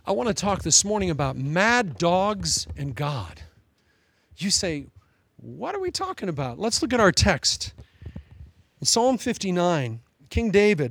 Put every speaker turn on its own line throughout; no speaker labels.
I want to talk this morning about mad dogs and God. You say, what are we talking about? Let's look at our text. In Psalm 59, King David,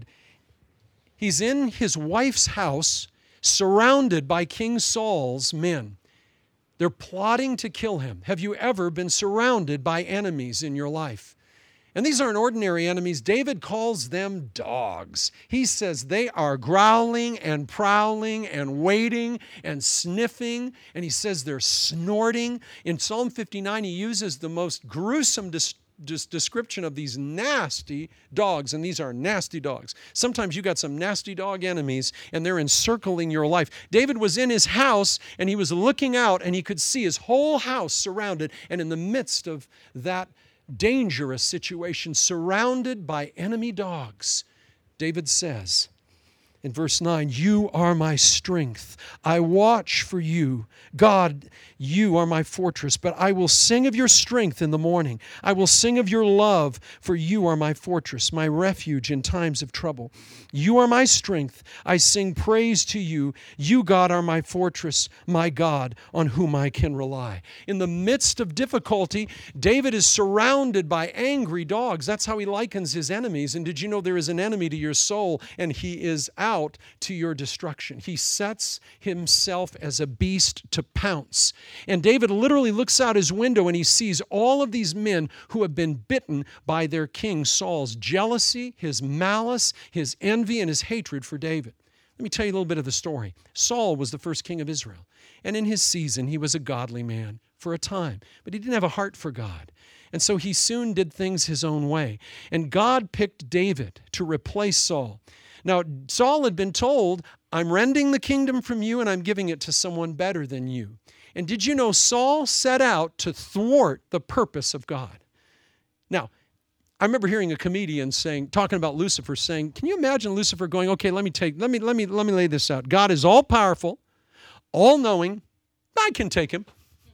he's in his wife's house, surrounded by King Saul's men. They're plotting to kill him. Have you ever been surrounded by enemies in your life? And these aren't ordinary enemies. David calls them dogs. He says they are growling and prowling and waiting and sniffing. And he says they're snorting. In Psalm 59, he uses the most gruesome description of these nasty dogs, and these are nasty dogs. Sometimes you got some nasty dog enemies, and they're encircling your life. David was in his house, and he was looking out, and he could see his whole house surrounded, and in the midst of that dangerous situation, surrounded by enemy dogs, David says in verse 9, "You are my strength. I watch for you. God, you are my fortress, but I will sing of your strength in the morning. I will sing of your love, for you are my fortress, my refuge in times of trouble. You are my strength. I sing praise to you. You, God, are my fortress, my God, on whom I can rely." In the midst of difficulty, David is surrounded by angry dogs. That's how he likens his enemies. And did you know there is an enemy to your soul, and he is out to your destruction? He sets himself as a beast to pounce. And David literally looks out his window and he sees all of these men who have been bitten by their king Saul's jealousy, his malice, his envy, and his hatred for David. Let me tell you a little bit of the story. Saul was the first king of Israel. And in his season, he was a godly man for a time. But he didn't have a heart for God. And so he soon did things his own way. And God picked David to replace Saul. Now, Saul had been told, "I'm rending the kingdom from you and I'm giving it to someone better than you." And did you know Saul set out to thwart the purpose of God? Now, I remember hearing a comedian talking about Lucifer, saying, "Can you imagine Lucifer going, okay, let me lay this out. God is all powerful, all knowing. I can take him."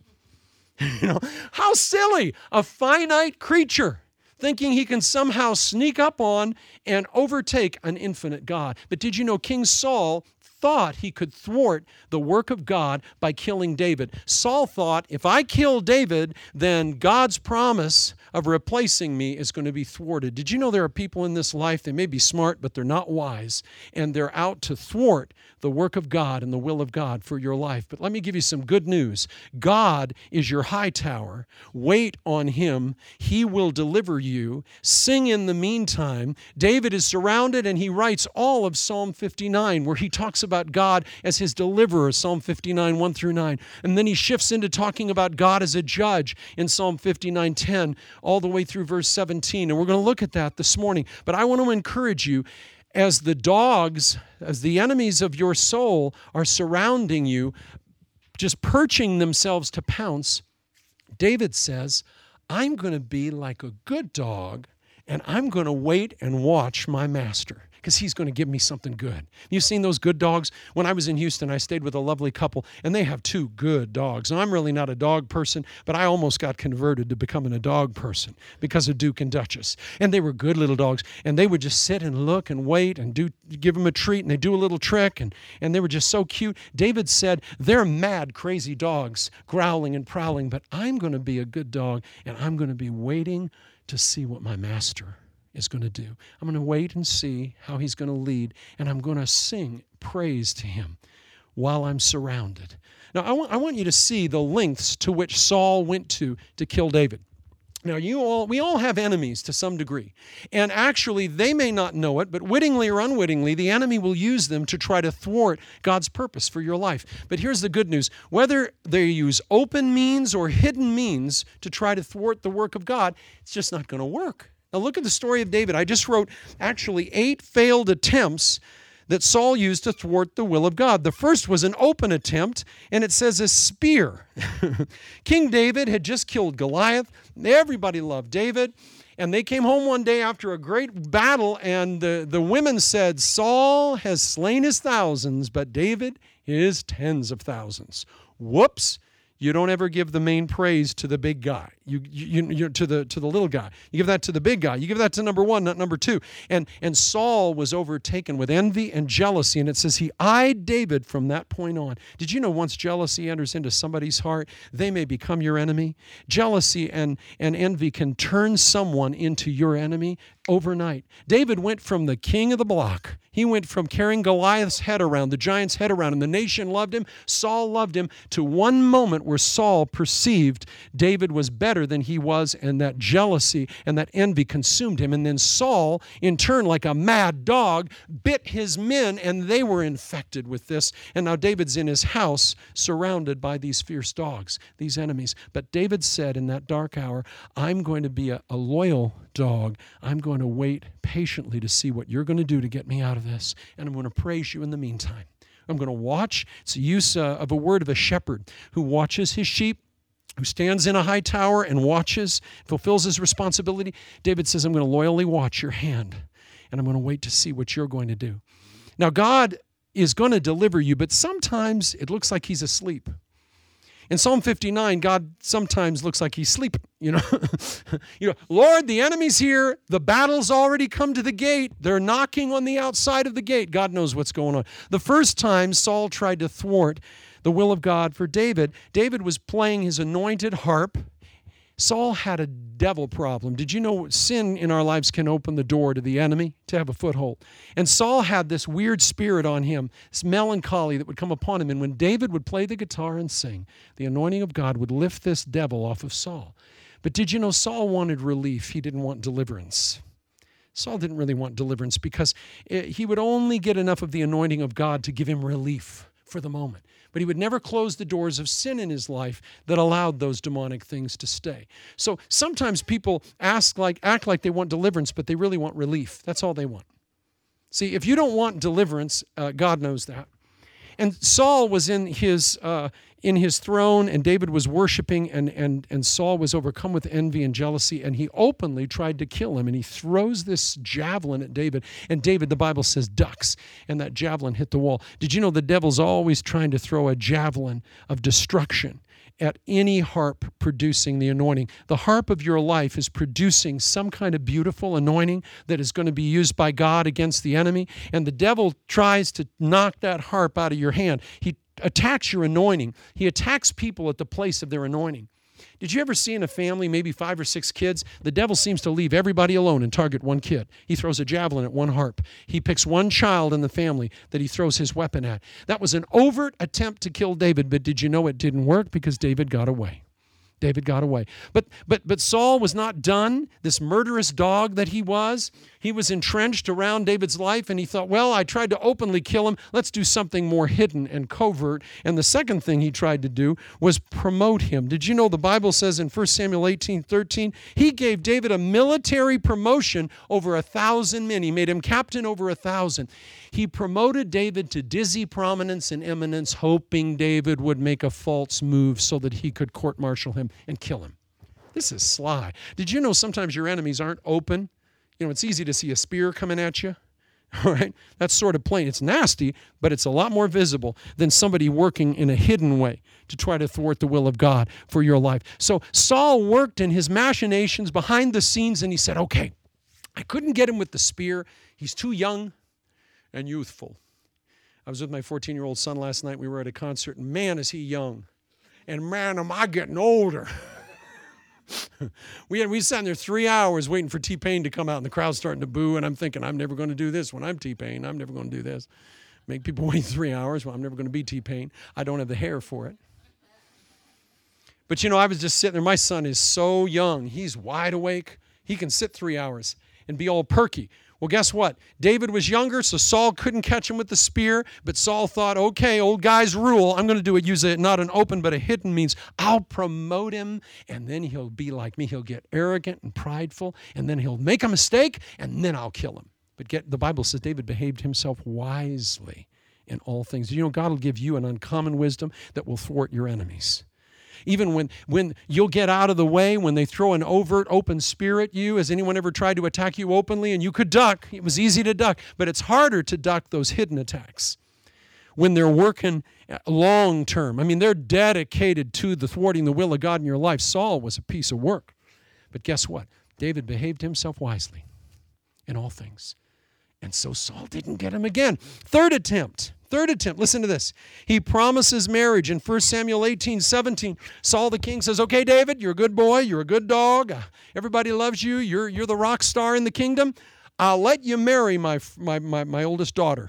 How silly, a finite creature thinking he can somehow sneak up on and overtake an infinite God. But did you know King Saul thought he could thwart the work of God by killing David? Saul thought, if I kill David, then God's promise of replacing me is going to be thwarted. Did you know there are people in this life, they may be smart, but they're not wise, and they're out to thwart the work of God and the will of God for your life? But let me give you some good news. God is your high tower. Wait on him. He will deliver you. Sing in the meantime. David is surrounded, and he writes all of Psalm 59, where he talks about God as his deliverer, Psalm 59, 1 through 9. And then he shifts into talking about God as a judge in Psalm 59, 10, all the way through verse 17. And we're going to look at that this morning. But I want to encourage you, as the dogs, as the enemies of your soul are surrounding you, just perching themselves to pounce, David says, I'm going to be like a good dog, and I'm going to wait and watch my master, because he's going to give me something good. You've seen those good dogs? When I was in Houston, I stayed with a lovely couple, and they have two good dogs. And I'm really not a dog person, but I almost got converted to becoming a dog person because of Duke and Duchess. And they were good little dogs, and they would just sit and look and wait and give them a treat, and they do a little trick, and they were just so cute. David said, they're mad, crazy dogs, growling and prowling, but I'm going to be a good dog, and I'm going to be waiting to see what my master is going to do. I'm going to wait and see how he's going to lead, and I'm going to sing praise to him while I'm surrounded. Now, I want you to see the lengths to which Saul went to kill David. Now, we all have enemies to some degree, and actually they may not know it, but wittingly or unwittingly, the enemy will use them to try to thwart God's purpose for your life. But here's the good news. Whether they use open means or hidden means to try to thwart the work of God, it's just not going to work. Now look at the story of David. I just wrote actually 8 failed attempts that Saul used to thwart the will of God. The first was an open attempt, and it says a spear. King David had just killed Goliath. Everybody loved David. And they came home one day after a great battle, and the women said, Saul has slain his thousands, but David his tens of thousands. Whoops. You don't ever give the main praise to the big guy. to the little guy. You give that to the big guy. You give that to number one, not number two. And Saul was overtaken with envy and jealousy, and it says he eyed David from that point on. Did you know once jealousy enters into somebody's heart, they may become your enemy? Jealousy and envy can turn someone into your enemy overnight. David went from the king of the block. He went from carrying Goliath's head around, the giant's head around, and the nation loved him, Saul loved him, to one moment where Saul perceived David was better than he was, and that jealousy and that envy consumed him. And then Saul, in turn, like a mad dog, bit his men, and they were infected with this. And now David's in his house, surrounded by these fierce dogs, these enemies. But David said in that dark hour, I'm going to be a loyal dog. I'm going to wait patiently to see what you're going to do to get me out of this. And I'm going to praise you in the meantime. I'm going to watch. It's the use of a word of a shepherd who watches his sheep, who stands in a high tower and watches, fulfills his responsibility. David says, I'm going to loyally watch your hand, and I'm going to wait to see what you're going to do. Now, God is going to deliver you, but sometimes it looks like he's asleep. In Psalm 59, God sometimes looks like he's sleeping, Lord, the enemy's here. The battle's already come to the gate. They're knocking on the outside of the gate. God knows what's going on. The first time Saul tried to thwart the will of God for David, David was playing his anointed harp. Saul had a devil problem. Did you know sin in our lives can open the door to the enemy to have a foothold? And Saul had this weird spirit on him, this melancholy that would come upon him. And when David would play the guitar and sing, the anointing of God would lift this devil off of Saul. But did you know Saul wanted relief? He didn't want deliverance. Saul didn't really want deliverance because he would only get enough of the anointing of God to give him relief for the moment. But he would never close the doors of sin in his life that allowed those demonic things to stay. So sometimes people act like they want deliverance, but they really want relief. That's all they want. See, if you don't want deliverance, God knows that. And Saul was in his throne, and David was worshiping, and Saul was overcome with envy and jealousy, and he openly tried to kill him, and he throws this javelin at David, and David, the Bible says, ducks, and that javelin hit the wall. Did you know the devil's always trying to throw a javelin of destruction at any harp producing the anointing? The harp of your life is producing some kind of beautiful anointing that is going to be used by God against the enemy, and the devil tries to knock that harp out of your hand. He attacks your anointing. He attacks people at the place of their anointing. Did you ever see in a family, maybe 5 or 6 kids, the devil seems to leave everybody alone and target one kid. He throws a javelin at one harp. He picks one child in the family that he throws his weapon at. That was an overt attempt to kill David, but did you know it didn't work because David got away? David got away. But Saul was not done. This murderous dog that he was entrenched around David's life, and he thought, well, I tried to openly kill him. Let's do something more hidden and covert. And the second thing he tried to do was promote him. Did you know the Bible says in 1 Samuel 18:13, he gave David a military promotion over 1,000 men. He made him captain over 1,000. He promoted David to dizzy prominence and eminence, hoping David would make a false move so that he could court-martial him and kill him. This is sly. Did you know sometimes your enemies aren't open? It's easy to see a spear coming at you. All right? That's sort of plain. It's nasty, but it's a lot more visible than somebody working in a hidden way to try to thwart the will of God for your life. So Saul worked in his machinations behind the scenes, and he said, okay, I couldn't get him with the spear. He's too young and youthful. I was with my 14-year-old son last night. We were at a concert, and man, is he young. And man, am I getting older. We sat there 3 hours waiting for T-Pain to come out, and the crowd's starting to boo, and I'm thinking, I'm never going to do this when I'm T-Pain. I'm never going to do this. Make people wait 3 hours. Well, I'm never going to be T-Pain. I don't have the hair for it. But I was just sitting there. My son is so young. He's wide awake. He can sit 3 hours and be all perky. Well, guess what? David was younger, so Saul couldn't catch him with the spear, but Saul thought, okay, old guys rule. I'm going to do it, use it, not an open, but a hidden means. I'll promote him, and then he'll be like me. He'll get arrogant and prideful, and then he'll make a mistake, and then I'll kill him. But the Bible says David behaved himself wisely in all things. God will give you an uncommon wisdom that will thwart your enemies. Even when you'll get out of the way, when they throw an overt, open spear at you, has anyone ever tried to attack you openly? And you could duck. It was easy to duck, but it's harder to duck those hidden attacks. when they're working long term. I mean, they're dedicated to thwarting the will of God in your life. Saul was a piece of work. But guess what? David behaved himself wisely in all things. And so Saul didn't get him again. Third attempt. Listen to this. He promises marriage in 1 Samuel 18:17. Saul the king says, okay, David, you're a good boy. You're a good dog. Everybody loves you. You're the rock star in the kingdom. I'll let you marry my oldest daughter.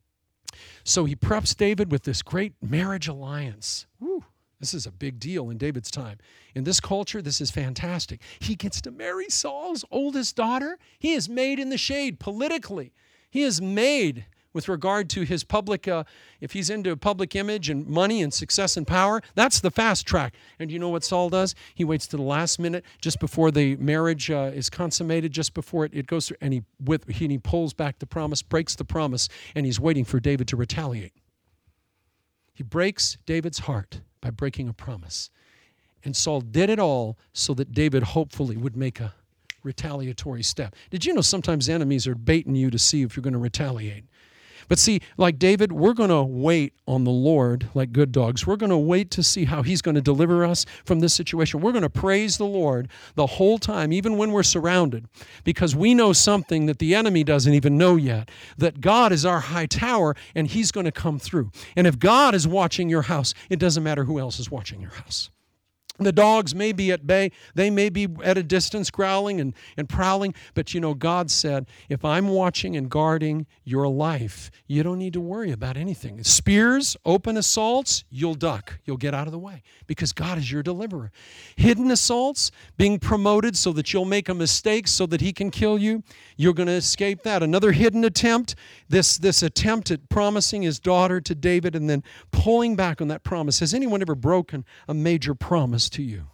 So he preps David with this great marriage alliance. Woo. This is a big deal in David's time. In this culture, this is fantastic. He gets to marry Saul's oldest daughter. He is made in the shade politically. He is made with regard to his public, if he's into public image and money and success and power, that's the fast track. And you know what Saul does? He waits to the last minute, just before the marriage is consummated, just before it goes through, and he pulls back the promise, breaks the promise, and he's waiting for David to retaliate. He breaks David's heart by breaking a promise. And Saul did it all so that David hopefully would make a retaliatory step. Did you know sometimes enemies are baiting you to see if you're going to retaliate? But see, like David, we're going to wait on the Lord like good dogs. We're going to wait to see how he's going to deliver us from this situation. We're going to praise the Lord the whole time, even when we're surrounded, because we know something that the enemy doesn't even know yet, that God is our high tower and he's going to come through. And if God is watching your house, it doesn't matter who else is watching your house. The dogs may be at bay. They may be at a distance growling and prowling. But you know, God said, if I'm watching and guarding your life, you don't need to worry about anything. Spears, open assaults, you'll duck. You'll get out of the way because God is your deliverer. Hidden assaults, being promoted so that you'll make a mistake so that he can kill you, you're going to escape that. Another hidden attempt, this attempt at promising his daughter to David and then pulling back on that promise. Has anyone ever broken a major promise to you?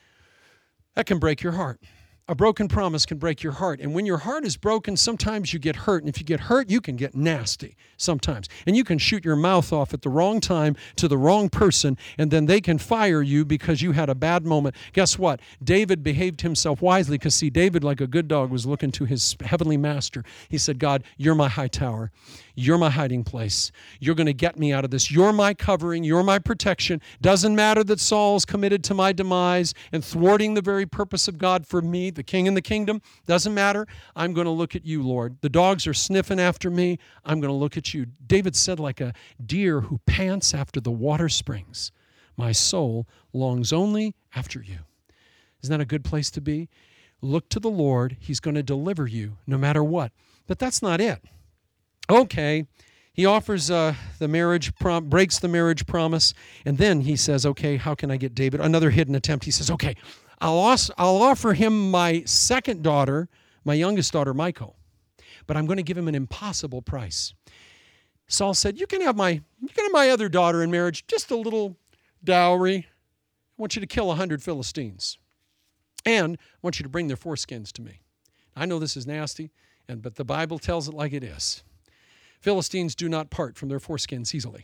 That can break your heart. A broken promise can break your heart. And when your heart is broken, sometimes you get hurt. And if you get hurt, you can get nasty sometimes. And you can shoot your mouth off at the wrong time to the wrong person, and then they can fire you because you had a bad moment. Guess what? David behaved himself wisely because, see, David, like a good dog, was looking to his heavenly master. He said, God, you're my high tower. You're my hiding place. You're going to get me out of this. You're my covering. You're my protection. Doesn't matter that Saul's committed to my demise and thwarting the very purpose of God for me, the king and the kingdom. Doesn't matter. I'm going to look at you, Lord. The dogs are sniffing after me. I'm going to look at you. David said, like a deer who pants after the water springs, my soul longs only after you. Isn't that a good place to be? Look to the Lord. He's going to deliver you no matter what. But that's not it. Okay, he offers the marriage, breaks the marriage promise, and then he says, okay, how can I get David? Another hidden attempt. He says, okay, I'll offer him my second daughter, my youngest daughter, Michal, but I'm going to give him an impossible price. Saul said, you can have my other daughter in marriage, just a little dowry. I want you to kill 100 Philistines, and I want you to bring their foreskins to me. I know this is nasty, but the Bible tells it like it is. Philistines do not part from their foreskins easily.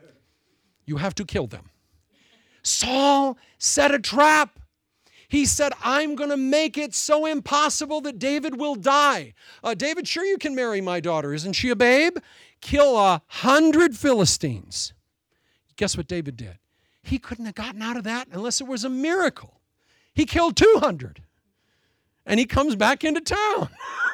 You have to kill them. Saul set a trap. He said, I'm going to make it so impossible that David will die. David, sure you can marry my daughter. Isn't she a babe? Kill 100 Philistines. Guess what David did? He couldn't have gotten out of that unless it was a miracle. He killed 200. And he comes back into town.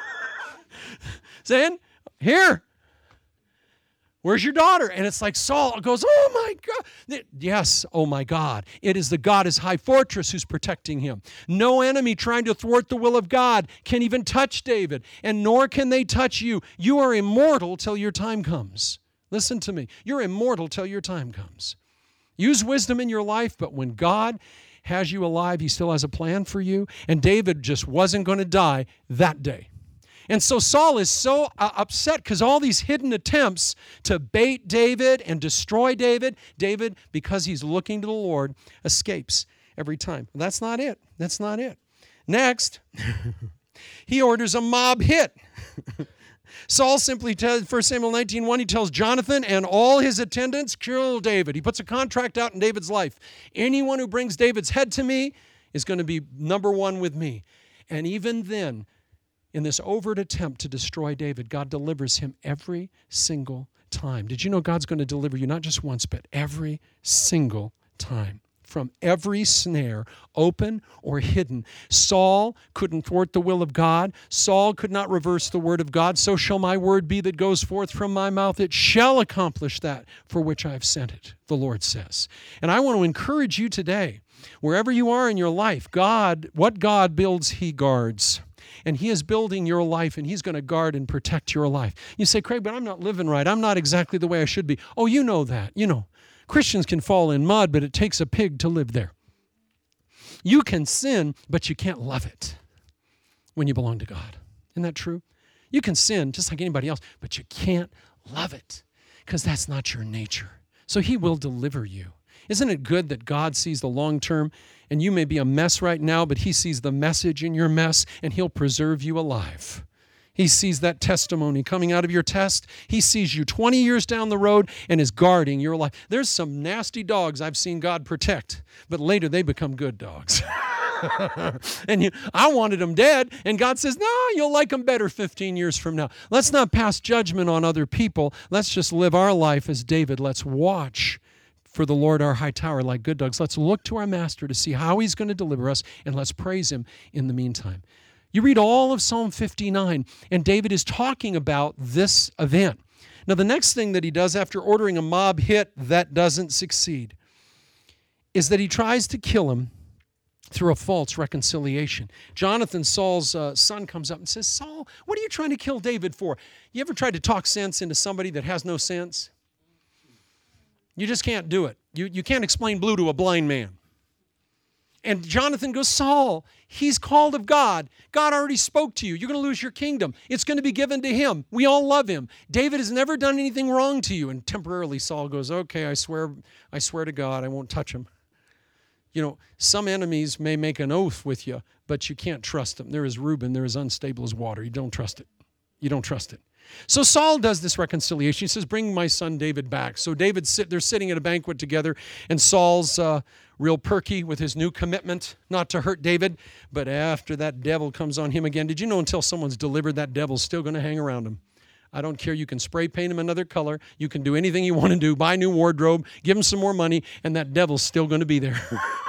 Saying, here. Where's your daughter? And it's like Saul goes, oh my God. Yes, oh my God. It is the God, his high fortress, who's protecting him. No enemy trying to thwart the will of God can even touch David, and nor can they touch you. You are immortal till your time comes. Listen to me. You're immortal till your time comes. Use wisdom in your life, but when God has you alive, he still has a plan for you. And David just wasn't going to die that day. And so Saul is so upset because all these hidden attempts to bait David and destroy David, because he's looking to the Lord, escapes every time. That's not it. That's not it. Next, he orders a mob hit. Saul simply tells, 1 Samuel 19:1, he tells Jonathan and all his attendants, kill David. He puts a contract out in David's life. Anyone who brings David's head to me is going to be number one with me. And even then, in this overt attempt to destroy David, God delivers him every single time. Did you know God's going to deliver you not just once, but every single time? From every snare, open or hidden. Saul couldn't thwart the will of God. Saul could not reverse the word of God. So shall my word be that goes forth from my mouth. It shall accomplish that for which I have sent it, the Lord says. And I want to encourage you today, wherever you are in your life, what God builds, He guards. And He is building your life, and He's going to guard and protect your life. You say, Craig, but I'm not living right. I'm not exactly the way I should be. Oh, you know that. You know. Christians can fall in mud, but it takes a pig to live there. You can sin, but you can't love it when you belong to God. Isn't that true? You can sin just like anybody else, but you can't love it because that's not your nature. So He will deliver you. Isn't it good that God sees the long term, and you may be a mess right now, but He sees the message in your mess, and He'll preserve you alive. He sees that testimony coming out of your test. He sees you 20 years down the road and is guarding your life. There's some nasty dogs I've seen God protect, but later they become good dogs. And I wanted them dead, and God says, no, you'll like them better 15 years from now. Let's not pass judgment on other people. Let's just live our life as David. Let's watch for the Lord our high tower like good dogs. Let's look to our Master to see how He's going to deliver us, and let's praise Him in the meantime. You read all of Psalm 59, and David is talking about this event. Now, the next thing that he does after ordering a mob hit that doesn't succeed is that he tries to kill him through a false reconciliation. Jonathan, Saul's son, comes up and says, Saul, what are you trying to kill David for? You ever tried to talk sense into somebody that has no sense? You just can't do it. You can't explain blue to a blind man. And Jonathan goes, Saul, he's called of God. God already spoke to you. You're going to lose your kingdom. It's going to be given to him. We all love him. David has never done anything wrong to you. And temporarily Saul goes, okay, I swear to God, I won't touch him. You know, some enemies may make an oath with you, but you can't trust them. They're as Reuben, they're as unstable as water. You don't trust it. You don't trust it. So Saul does this reconciliation. He says, bring my son David back. So they're sitting at a banquet together, and Saul's real perky with his new commitment not to hurt David. But after that devil comes on him again, did you know until someone's delivered, that devil's still going to hang around him? I don't care. You can spray paint him another color. You can do anything you want to do. Buy a new wardrobe. Give him some more money. And that devil's still going to be there.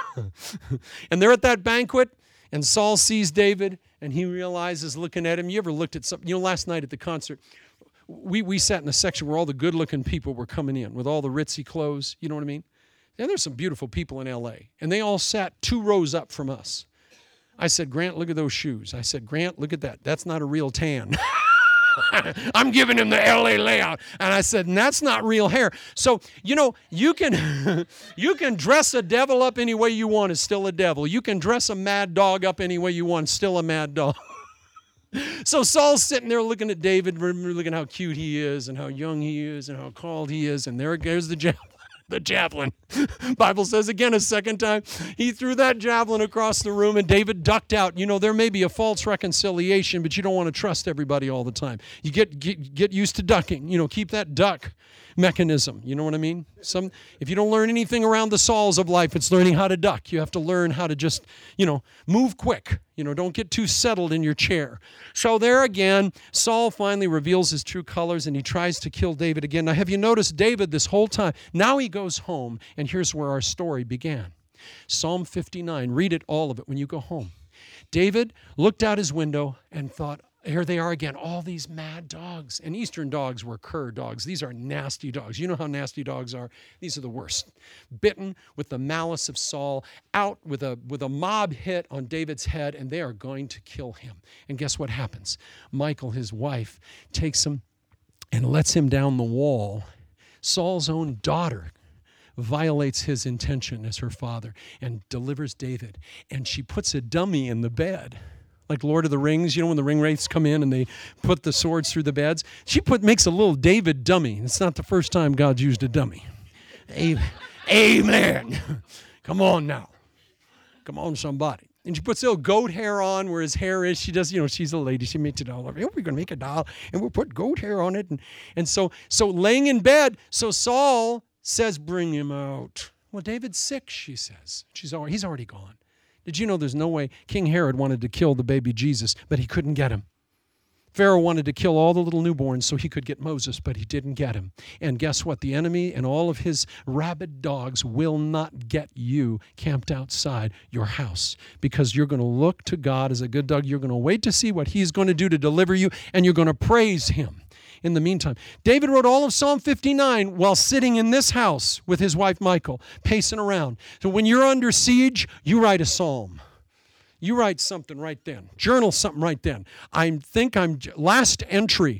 And they're at that banquet. And Saul sees David. And he realizes, looking at him, you ever looked at something? You know, last night at the concert, we sat in a section where all the good-looking people were coming in with all the ritzy clothes. You know what I mean? And there's some beautiful people in L.A. And they all sat 2 rows up from us. I said, Grant, look at those shoes. I said, Grant, look at that. That's not a real tan. I'm giving him the L.A. layout. And I said, and that's not real hair. So, you know, you can dress a devil up any way you want. It's still a devil. You can dress a mad dog up any way you want. It's still a mad dog. So Saul's sitting there looking at David, looking how cute he is and how young he is and how called he is. And there goes the javelin. The javelin. Bible says again a second time, he threw that javelin across the room and David ducked out. You know, there may be a false reconciliation, but you don't want to trust everybody all the time. You get used to ducking. You know, keep that duck mechanism. You know what I mean? If you don't learn anything around the Sauls of life, it's learning how to duck. You have to learn how to just, move quick. Don't get too settled in your chair. So there again, Saul finally reveals his true colors and he tries to kill David again. Now, have you noticed David this whole time? Now he goes home, and here's where our story began. Psalm 59, read it, all of it, when you go home. David looked out his window and thought, here they are again, all these mad dogs. And Eastern dogs were cur dogs. These are nasty dogs. You know how nasty dogs are? These are the worst. Bitten with the malice of Saul, out with a mob hit on David's head, and they are going to kill him. And guess what happens? Michal, his wife, takes him and lets him down the wall. Saul's own daughter violates his intention as her father and delivers David. And she puts a dummy in the bed. Like Lord of the Rings, when the ring wraiths come in and they put the swords through the beds. She makes a little David dummy. It's not the first time God's used a dummy. Amen. Come on now. Come on, somebody. And she puts a little goat hair on where his hair is. She does, she's a lady. She makes a doll. We're going to make a doll, and we'll put goat hair on it. And so laying in bed, so Saul says, bring him out. Well, David's sick, she says. He's already gone. Did you know there's no way King Herod wanted to kill the baby Jesus, but he couldn't get him? Pharaoh wanted to kill all the little newborns so he could get Moses, but he didn't get him. And guess what? The enemy and all of his rabid dogs will not get you camped outside your house, because you're going to look to God as a good dog. You're going to wait to see what he's going to do to deliver you, and you're going to praise him in the meantime. David wrote all of Psalm 59 while sitting in this house with his wife Michal, pacing around. So when you're under siege, you write a psalm. You write something right then. Journal something right then. Last entry.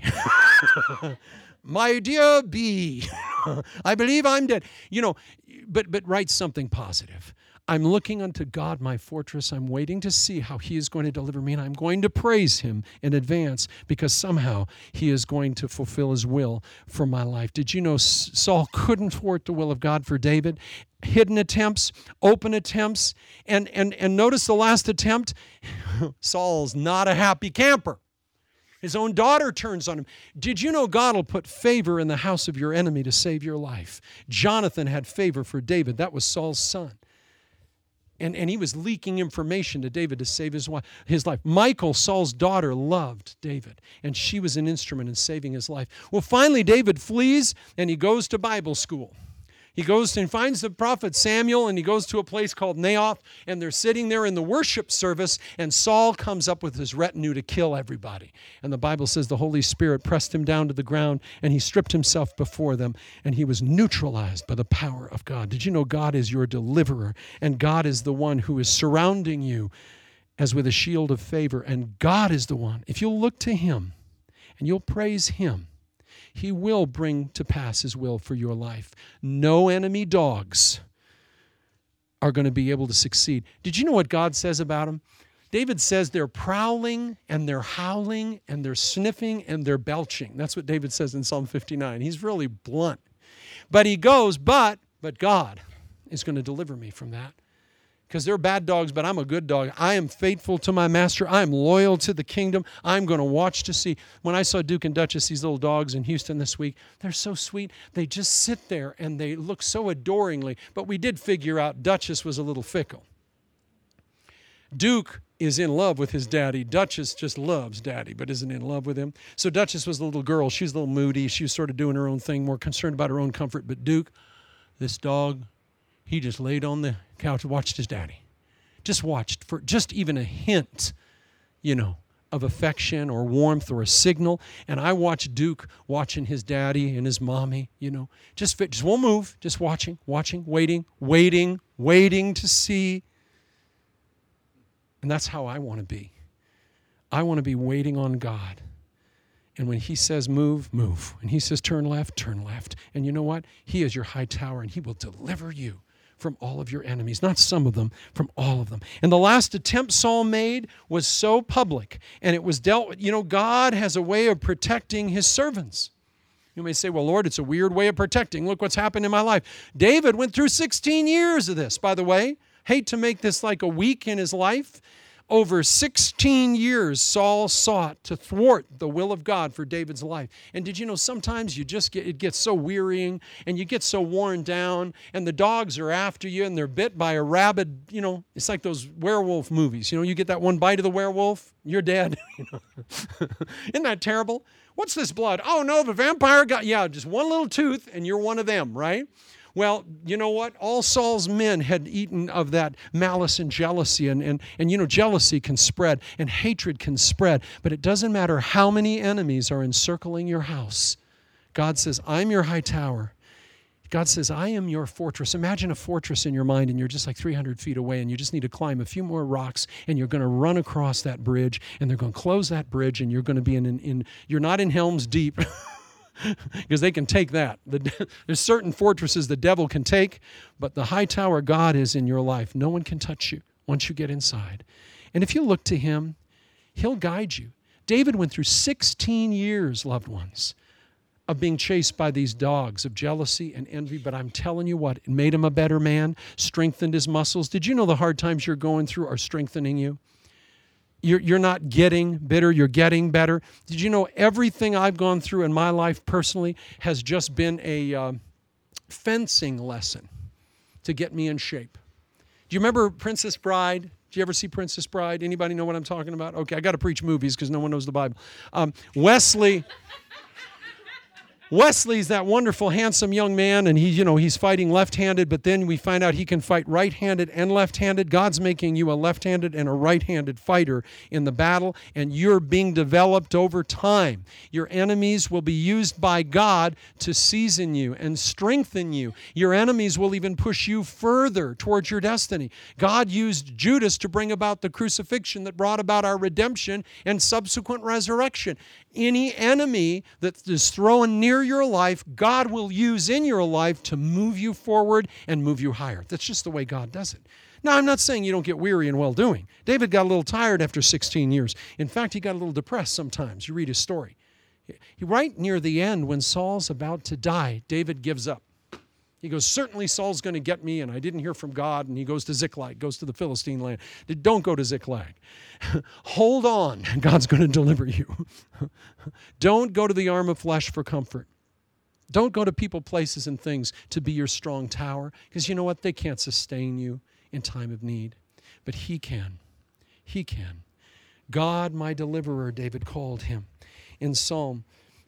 My dear B, I believe I'm dead. But write something positive. I'm looking unto God, my fortress. I'm waiting to see how he is going to deliver me, and I'm going to praise him in advance, because somehow he is going to fulfill his will for my life. Did you know Saul couldn't thwart the will of God for David? Hidden attempts, open attempts, and notice the last attempt. Saul's not a happy camper. His own daughter turns on him. Did you know God will put favor in the house of your enemy to save your life? Jonathan had favor for David. That was Saul's son. And he was leaking information to David to save his life. Michal, Saul's daughter, loved David, and she was an instrument in saving his life. Well, finally, David flees, and he goes to Bible school. He goes and finds the prophet Samuel, and he goes to a place called Naioth, and they're sitting there in the worship service, and Saul comes up with his retinue to kill everybody. And the Bible says the Holy Spirit pressed him down to the ground, and he stripped himself before them, and he was neutralized by the power of God. Did you know God is your deliverer, and God is the one who is surrounding you as with a shield of favor, and God is the one. If you'll look to him and you'll praise him, he will bring to pass his will for your life. No enemy dogs are going to be able to succeed. Did you know what God says about them? David says they're prowling, and they're howling, and they're sniffing, and they're belching. That's what David says in Psalm 59. He's really blunt. But he goes, but God is going to deliver me from that. Because they're bad dogs, but I'm a good dog. I am faithful to my master. I am loyal to the kingdom. I'm going to watch to see. When I saw Duke and Duchess, these little dogs in Houston this week, they're so sweet. They just sit there, and they look so adoringly. But we did figure out Duchess was a little fickle. Duke is in love with his daddy. Duchess just loves daddy, but isn't in love with him. So Duchess was a little girl. She was a little moody. She was sort of doing her own thing, more concerned about her own comfort. But Duke, this dog, he just laid on the couch and watched his daddy. Just watched for just even a hint, of affection or warmth or a signal. And I watched Duke watching his daddy and his mommy, just won't move, just watching, waiting to see. And that's how I want to be. I want to be waiting on God. And when he says move, move. And he says turn left, turn left. And you know what? He is your high tower, and he will deliver you from all of your enemies. Not some of them, from all of them. And the last attempt Saul made was so public, and it was dealt with. God has a way of protecting his servants. You may say, well, Lord, it's a weird way of protecting. Look what's happened in my life. David went through 16 years of this, by the way. Hate to make this like a week in his life. Over 16 years, Saul sought to thwart the will of God for David's life. And did you know sometimes it gets so wearying, and you get so worn down, and the dogs are after you, and they're bit by a rabid, it's like those werewolf movies. You get that one bite of the werewolf, you're dead. Isn't that terrible? What's this blood? Oh no, the vampire got, just one little tooth, and you're one of them, right? Well, you know what? All Saul's men had eaten of that malice and jealousy. And jealousy can spread and hatred can spread. But it doesn't matter how many enemies are encircling your house. God says, I'm your high tower. God says, I am your fortress. Imagine a fortress in your mind, and you're just like 300 feet away, and you just need to climb a few more rocks, and you're going to run across that bridge, and they're going to close that bridge, and you're going to be you're not in Helm's Deep. Because they can take that. There's certain fortresses the devil can take, but the high tower God is in your life. No one can touch you once you get inside. And if you look to him, he'll guide you. David went through 16 years, loved ones, of being chased by these dogs of jealousy and envy. But I'm telling you what, it made him a better man, strengthened his muscles. Did you know the hard times you're going through are strengthening you? You're not getting bitter, you're getting better. Did you know everything I've gone through in my life personally has just been a fencing lesson to get me in shape? Do you remember Princess Bride? Did you ever see Princess Bride? Anybody know what I'm talking about? Okay, I got to preach movies because no one knows the Bible. Wesley's that wonderful, handsome young man, and he's fighting left-handed, but then we find out he can fight right-handed and left-handed. God's making you a left-handed and a right-handed fighter in the battle, and you're being developed over time. Your enemies will be used by God to season you and strengthen you. Your enemies will even push you further towards your destiny. God used Judas to bring about the crucifixion that brought about our redemption and subsequent resurrection. Any enemy that is thrown near your life, God will use in your life to move you forward and move you higher. That's just the way God does it. Now, I'm not saying you don't get weary in well-doing. David got a little tired after 16 years. In fact, he got a little depressed sometimes. You read his story. Right near the end, when Saul's about to die, David gives up. He goes, certainly Saul's going to get me, and I didn't hear from God, and he goes to Ziklag, goes to the Philistine land. Don't go to Ziklag. Hold on, God's going to deliver you. Don't go to the arm of flesh for comfort. Don't go to people, places, and things to be your strong tower, because you know what? They can't sustain you in time of need. But He can. He can. God, my deliverer, David called Him. In Psalm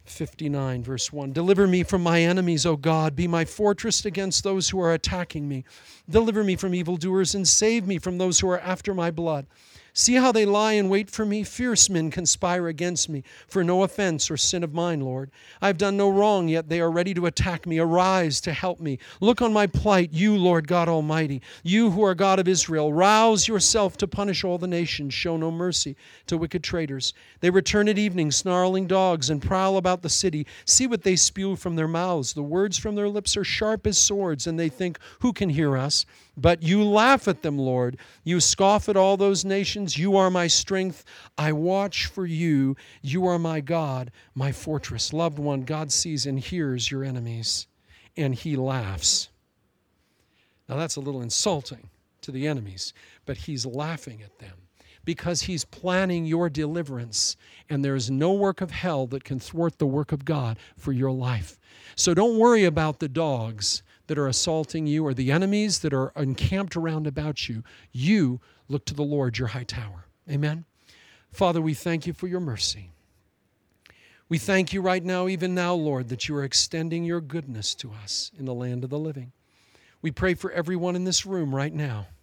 59, verse 1, deliver me from my enemies, O God. Be my fortress against those who are attacking me. Deliver me from evildoers and save me from those who are after my blood. See how they lie in wait for me? Fierce men conspire against me for no offense or sin of mine, Lord. I have done no wrong, yet they are ready to attack me. Arise to help me. Look on my plight, you, Lord God Almighty. You who are God of Israel, rouse yourself to punish all the nations. Show no mercy to wicked traitors. They return at evening, snarling dogs, and prowl about the city. See what they spew from their mouths. The words from their lips are sharp as swords, and they think, who can hear us? But you laugh at them, Lord. You scoff at all those nations. You are my strength. I watch for you. You are my God, my fortress. Loved one, God sees and hears your enemies, and He laughs. Now that's a little insulting to the enemies, but He's laughing at them because He's planning your deliverance, and there is no work of hell that can thwart the work of God for your life. So don't worry about the dogs that are assaulting you or the enemies that are encamped around about you. You look to the Lord, your high tower. Amen? Father, we thank you for your mercy. We thank you right now, even now, Lord, that you are extending your goodness to us in the land of the living. We pray for everyone in this room right now